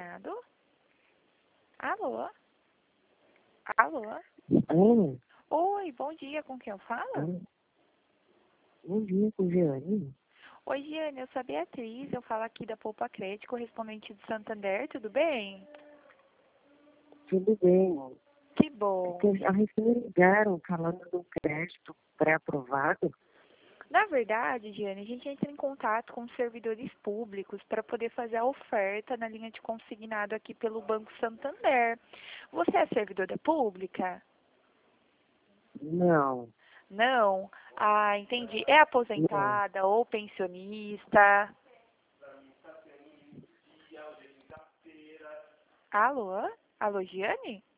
consignado? Alô? Alô? Alô? Oi, bom dia, com quem eu falo? Alô? Bom dia, com Giane. Oi, Giane, eu sou a Beatriz, eu falo aqui da Poupa Crédito, correspondente do Santander, tudo bem? Tudo bem? Que É bom. que a gente me ligaram falando do crédito pré-aprovado. Na verdade, Giane, a gente entra em contato com os servidores públicos para poder fazer a oferta na linha de consignado aqui pelo Banco Santander. Você é servidora pública? Não, Não? Ah, entendi. É não. aposentada ou pensionista? Alô? Alô, Giane?